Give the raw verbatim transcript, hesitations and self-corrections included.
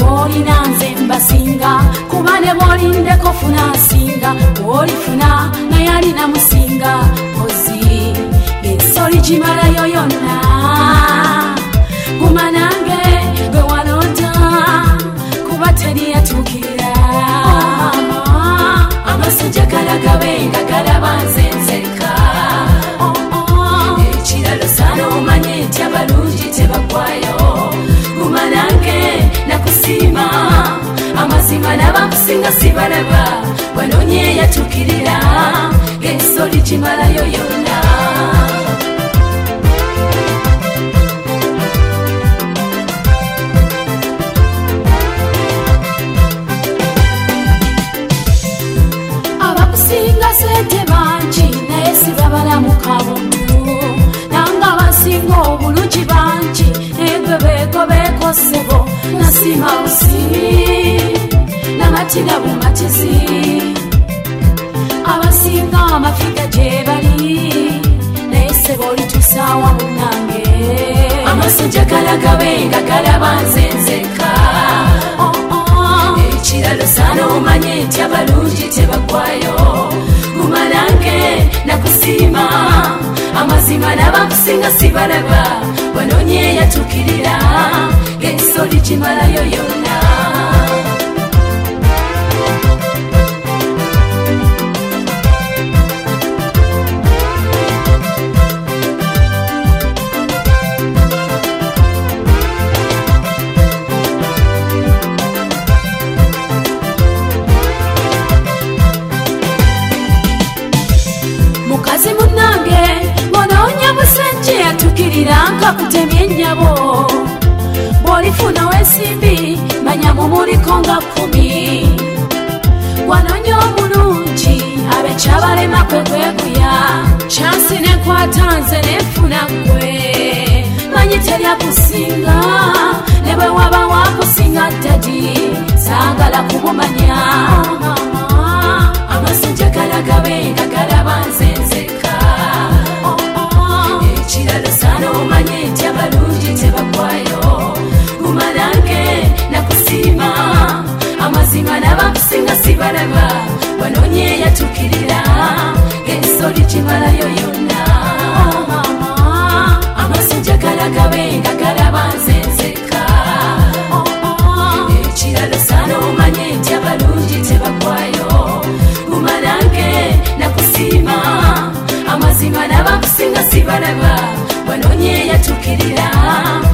olina nze mbasinga kuba ne bw'olindeko funa nsinga olifuna naye alina musinga pozi ensoli gimalayo yonna guma nange gwe walota kuba teri yatuukirira amasajja galagabenga galaba nze nzeka ekiralo saana omanye nti abalungi tebagwayo guma nange nakusiima amazima n'abakusinga sibalaba wanonye yatuukirira ensoli gimalayo yonna abakusinga sente bangi naye sibabalamu kabuntu nanga basinga obulungi bangi egwe beeko beeko ssebo nasima busibi namatina bumatizi abasinga amafiga gye bali naye ssebo olitusaawa munange amasajja galagabenga galaba nze nzeka ekiralo saana omanye nti abalungi tebagwayo guma nange nakusiima amazima n'abakusinga sibalaba wanonye yatuukirira ensoli gimalayo yonna mukazi munange bonoonya musajja yatukirira nkakutemya ennyabo bw'olifuna w'ensimbi manya mumuliko nga kkumi wanoonya omulungi abekyabalema kwe kweguya kyansi nekwata nze nenfuna ggwe manyi teryakusinga ne bwe waba wakusinga ddadi saagala kumumanya amasajja galagabenga galaba nze nzeka ekiralo saana omanye nti abalungi tebagwayo guma nange nakusiima amazima n'abakusinga sibalaba wanonye yatuukirira ensoli gimalayo yonna amasajja galagabenga galaba nze nzeka ekiralo saana omanye nti abalungi tebagwayo guma nange nakusiima amazima n'abakusinga sibalaba wanonye yatuukirira